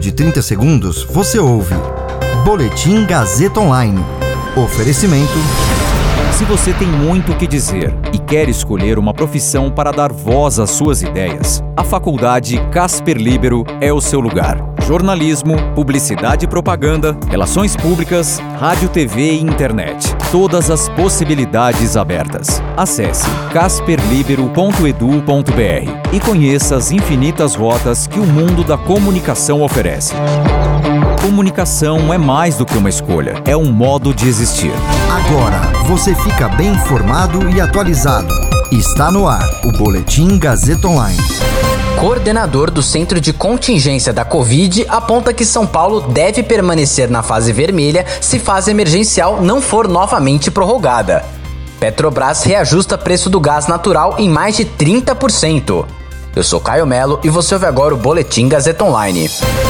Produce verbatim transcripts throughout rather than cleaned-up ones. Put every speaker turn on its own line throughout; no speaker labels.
de trinta segundos, você ouve Boletim Gazeta Online. Oferecimento...
Se você tem muito o que dizer e quer escolher uma profissão para dar voz às suas ideias, a Faculdade Casper Líbero é o seu lugar. Jornalismo, publicidade e propaganda, relações públicas, rádio, T V e internet. Todas as possibilidades abertas. Acesse casper libero ponto edu ponto br e conheça as infinitas rotas que o mundo da comunicação oferece. Comunicação é mais do que uma escolha, é um modo de existir.
Agora você fica bem informado e atualizado. Está no ar o Boletim Gazeta Online.
Coordenador do Centro de Contingência da Covid aponta que São Paulo deve permanecer na fase vermelha se fase emergencial não for novamente prorrogada. Petrobras reajusta preço do gás natural em mais de trinta por cento. Eu sou Caio Melo e você ouve agora o Boletim Gazeta Online.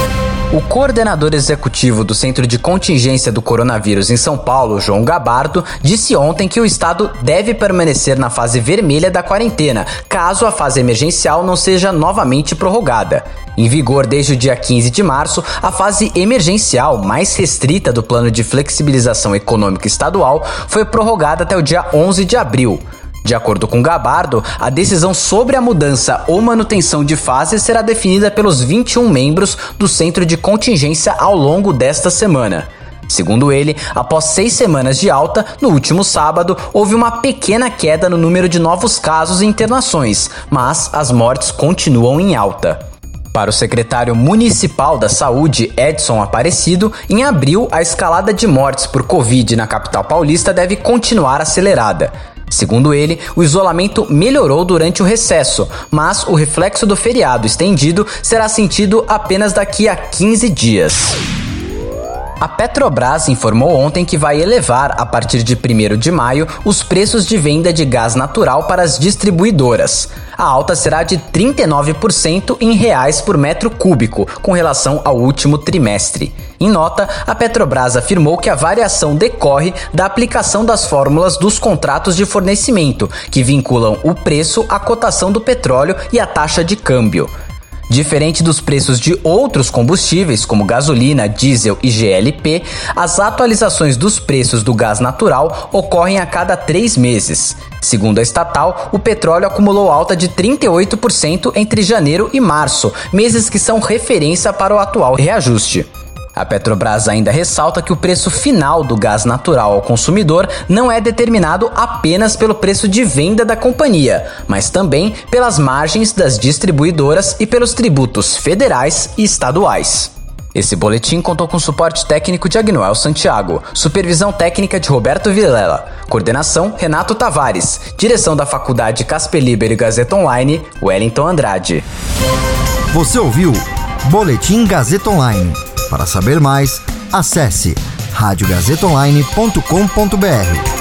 O coordenador executivo do Centro de Contingência do Coronavírus em São Paulo, João Gabardo, disse ontem que o estado deve permanecer na fase vermelha da quarentena, caso a fase emergencial não seja novamente prorrogada. Em vigor desde o dia quinze de março, a fase emergencial mais restrita do Plano de Flexibilização Econômica Estadual foi prorrogada até o dia onze de abril. De acordo com Gabardo, a decisão sobre a mudança ou manutenção de fase será definida pelos vinte e um membros do Centro de Contingência ao longo desta semana. Segundo ele, após seis semanas de alta, no último sábado, houve uma pequena queda no número de novos casos e internações, mas as mortes continuam em alta. Para o secretário municipal da Saúde, Edson Aparecido, em abril, a escalada de mortes por Covid na capital paulista deve continuar acelerada. Segundo ele, o isolamento melhorou durante o recesso, mas o reflexo do feriado estendido será sentido apenas daqui a quinze dias. A Petrobras informou ontem que vai elevar, a partir de primeiro de maio, os preços de venda de gás natural para as distribuidoras. A alta será de trinta e nove por cento em reais por metro cúbico, com relação ao último trimestre. Em nota, a Petrobras afirmou que a variação decorre da aplicação das fórmulas dos contratos de fornecimento, que vinculam o preço à cotação do petróleo e à taxa de câmbio. Diferente dos preços de outros combustíveis, como gasolina, diesel e G L P, as atualizações dos preços do gás natural ocorrem a cada três meses. Segundo a estatal, o petróleo acumulou alta de trinta e oito por cento entre janeiro e março, meses que são referência para o atual reajuste. A Petrobras ainda ressalta que o preço final do gás natural ao consumidor não é determinado apenas pelo preço de venda da companhia, mas também pelas margens das distribuidoras e pelos tributos federais e estaduais. Esse boletim contou com suporte técnico de Agnoel Santiago, supervisão técnica de Roberto Vilela, coordenação Renato Tavares, direção da Faculdade Casper Líbero e Gazeta Online, Wellington Andrade.
Você ouviu Boletim Gazeta Online. Para saber mais, acesse rádio gazeta online ponto com ponto br.